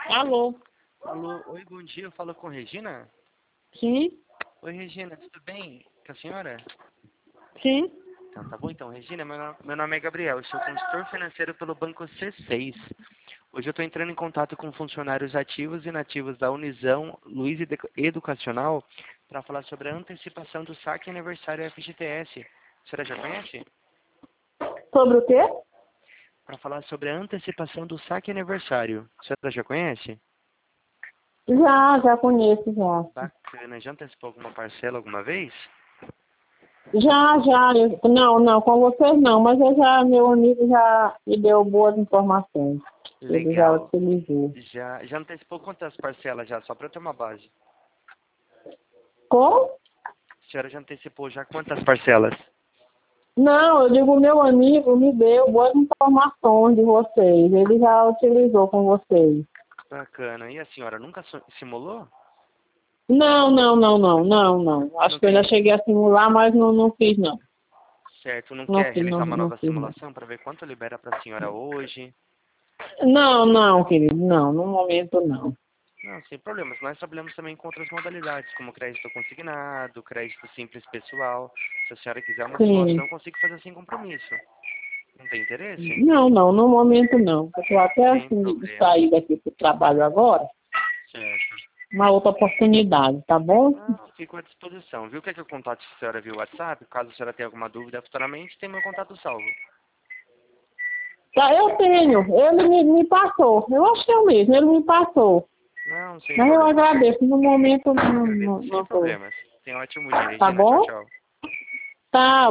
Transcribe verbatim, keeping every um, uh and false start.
Alô? Alô, oi, bom dia, eu falo com Regina? Sim? Oi, Regina, tudo bem com a senhora? Sim? Então, tá bom então, Regina, meu, no- meu nome é Gabriel, eu sou consultor financeiro pelo Banco C seis. Hoje eu estou entrando em contato com funcionários ativos e inativos da Unisão Luiz Edu- Educacional para falar sobre a antecipação do saque aniversário F G T S. A senhora já conhece? Sobre o quê? Para falar sobre a antecipação do saque aniversário. A senhora já conhece? Já, já conheço, já. Bacana, já antecipou alguma parcela alguma vez? Já, já. eu- Não, não, com vocês não, mas eu já, meu amigo já me deu boas informações. Ele já Legal. utilizou. Já, já antecipou quantas parcelas já? Só para eu ter uma base. Como? A senhora já antecipou já quantas parcelas? Não, eu digo, meu amigo me deu boas informações de vocês. Ele já utilizou com vocês. Bacana. E a senhora nunca so- simulou? Não, não, não, não, não, não. Acho Não que eu já tem. cheguei a simular, mas não, não fiz, não. Certo, não Não quer fiz, não, realizar uma não nova fiz, não. simulação para ver quanto libera para a senhora hoje? Não, não, querido, não, no momento não. Não, sem problemas. Nós trabalhamos também com outras modalidades, como crédito consignado, crédito simples pessoal. Se a senhora quiser uma Sim. simulação, eu consigo fazer sem compromisso. Não tem interesse? Não, não, no momento não. Eu estou até Sem assim de problemas. sair daqui para o trabalho agora, Certo. uma outra oportunidade, tá bom? Não, fico à disposição. Viu? Quer que eu contate a senhora via WhatsApp? Caso a senhora tenha alguma dúvida futuramente, tem meu contato salvo. Tá, eu tenho, ele me, me passou, eu acho que é o mesmo, ele me passou. Não, sem Mas eu problemas. agradeço, no momento não, Agradeço não, sem não tô. problemas. Tenha um ótimo dia, Tá Regina. Tchau, bom? tchau. Tá.